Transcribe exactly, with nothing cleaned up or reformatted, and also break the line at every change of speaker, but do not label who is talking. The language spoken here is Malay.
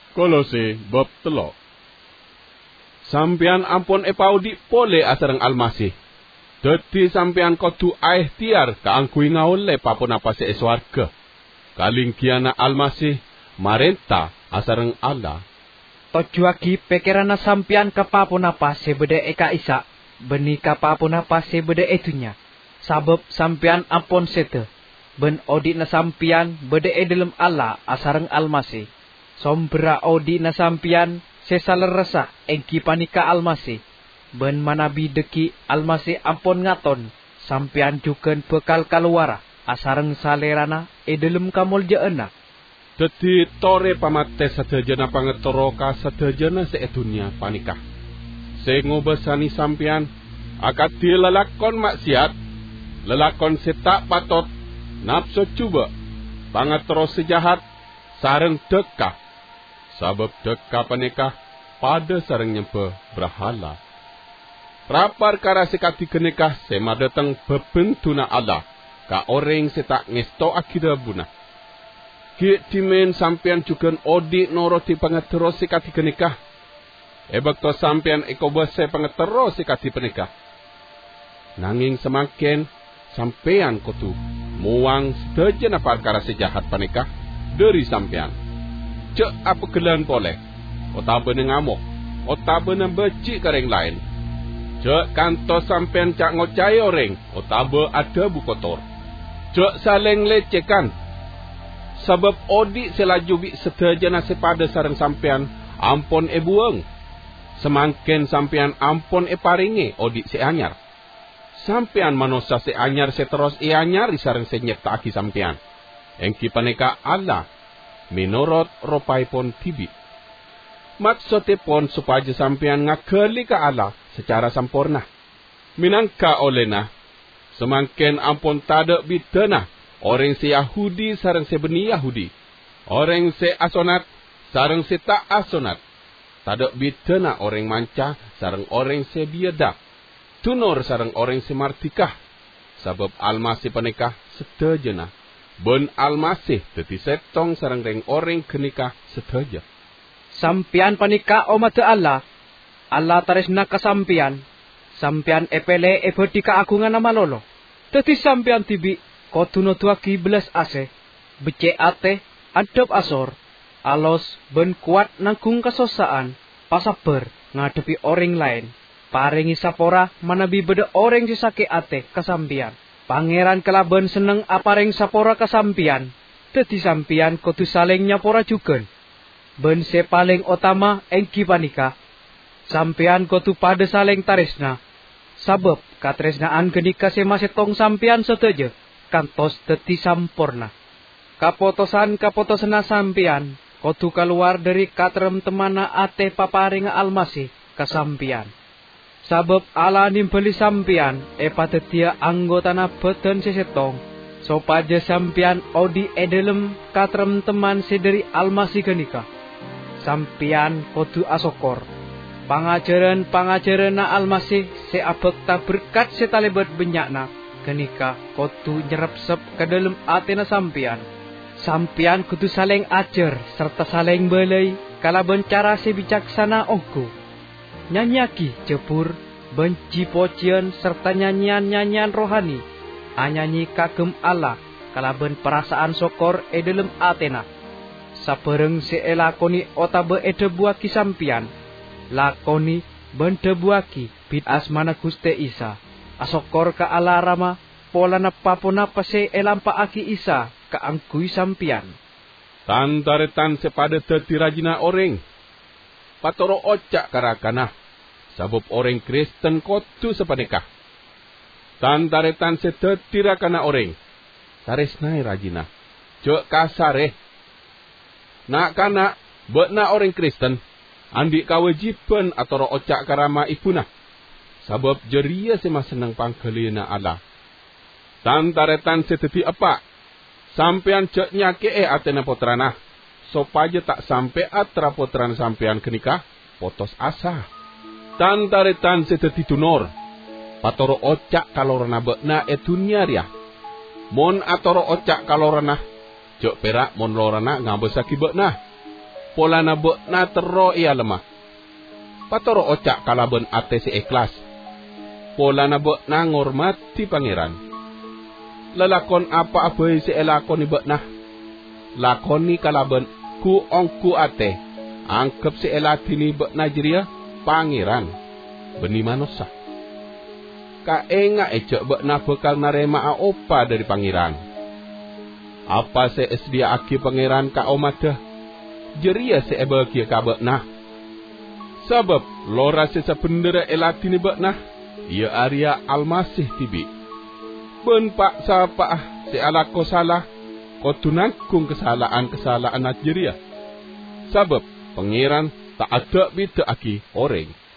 Kolose bab telo. Sampian ampun epaudi pole asareng almasih. Dadi sampian kudu aeh tiar kaangkui ngaole papun apa se swarga. Kalingkiana almasih marenta asareng Allah.
Tojuagi pekirana sampian kapapun apa sebede eka isa, beni kapapun apa sebede etunya. Sabab sampian ampun sete, ben odi na sampian bede edelem Allah asareng almasih. Sombra odi na sampian sesaler resah engki panika almasih. Ben manabi deki almasih ampun ngaton, sampian juken bekal kaluara asareng salerana edelem kamul jeena.
Dadi tore pamate sadajana pangetoro ka sadajana seedunya panikah. Sing ngobesani sampian akad dilelakon maksiat, lelakon setak patot, nafsu cuba, pangetoro sejahat, sareng dekah. Sabab dekah panikah pada sareng nyempe berhala. Rapar kara sekati kenikah sema datang bebentuna Allah ka orang setak ngesto akida bunah. Ki timen sampian juken odi noroti pangetero sekati kenikah. Ebak to sampian ekobase pangetero sekati penikah. Nanging semakin sampean kutu muang sedejana perkara sejahat panikah dari sampean. Cek apa gelan boleh, otabe ngamuk, otabe beci kareng lain. Cek kantos sampean cak ngocai orang, otabe ada bukotor. Cek saling lecehkan, sebab odi selajubi sedajana sepada sareng sampean ampon e buang. Semangken sampean ampon e paringe odi seanyar. Sampean manusia seanyar seteros e anyar sareng senyepta aki sampean. Engki paneka Allah menurut ropaipon tibi. Maksudipun supaya sampean ngakeli ka Allah secara sempurna. Minangka olehna, semangken ampun tada bidana, orang se Yahudi sareng se beni Yahudi, orang se asonat sareng se tak asonat, tada bidana orang manca sareng orang se biada, tunur sareng orang se martikah, sabab almasih panikah sedajana. Ben almasih dadi setong sareng reng orang kenikah sedaja.
Sampian panika omate Allah, Allah taresna kasampian, sampian epele ebedi kaagungan nama lolo. Dadi sampian tibi kotuno tuaki belas ase, bece ate, adab asor, alos ben kuat nanggung kesosaan, pasaber ngadepi orang lain, paringi sapora manabi bede orang sisake ate kasampian. Pangeran kelaban seneng apareng sapora kasampian, dadi sampian kudu saling nyapora jugen. Ben se paling utama engki panika, sampian kudu pada saling taresna, sabab katresnaan genika se masetong sampian seteje, kantos dadi sampurna. Kapotosan kapotosana sampian, kudu keluar dari katrem temana ate paparing almasih kasampian. Sabab Allah nimbeli sampian, epatetia anggotana beten sesetong, sopaja sampian odi edelem katrem teman sederi almasih genika. Sampian kudu asokor, pangajaran-pangajaran na almasih seabek ta berkat setalebet benyakna, genika kudu nyerepsep ke dalam atena sampian. Sampian kudu saling ajar, serta saling belai, kalaban cara sebijaksana ongku. Nyanyaki jebur, benci pocian serta nyanyian-nyanyian rohani, anyanyi kagem Allah, kalaban perasaan sokor edelem atena. Sapereng seelakoni otabe edebuaki sampian, lakoni bendebuaki bid asmana Guste Isa, asokor ka Allah rama, pola napapona pase elampa aki Isa, kaangkui sampian.
Tantaretan sepada dadi rajina orang, patoro ocak karakana, sabab orang Kristen kudu sepanikah. Tantaretan sedadi rakana orang, taresnai rajina, jok kasare. Nak kana, bekna orang Kristen, andi kewajiban atau ocak karama ibuna, sabab jeria sema senang pangkelina Allah. Tantaretan sedadi apa? Sampean cek nyake e atena potrana, supaya tak sampai atra potran sampean kenikah, potos asa. Tantaretan sedadi tunor, patoro ocak kalorana bekna etunya ria. Mon atoro ocak kalorana, jok perak mon lorana ngabesaki bekna. pola na bekna tero ia lemah. Patoro ocak kalaben ate si ikhlas. Pola na bekna ngormati pangeran. Lelakon apa-apa si elakon ni bekna. Lakoni kalaben ku ongku ate. Angkep si elatini bekna jeria pangeran. Beni manusia. Ka enga ecek bekna bekal narema opa dari pangeran. Apa se esdia aki pangeran ka omada? Jeria se ebeki ka bekna. Sebab lora se sebendera elatini bekna. Ia Arya Almasih tibi. Ben pak sapa se ala ko salah. Ko tunangkung kesalahan-kesalahan jeria. Sebab pangeran tak ada bita aki orang.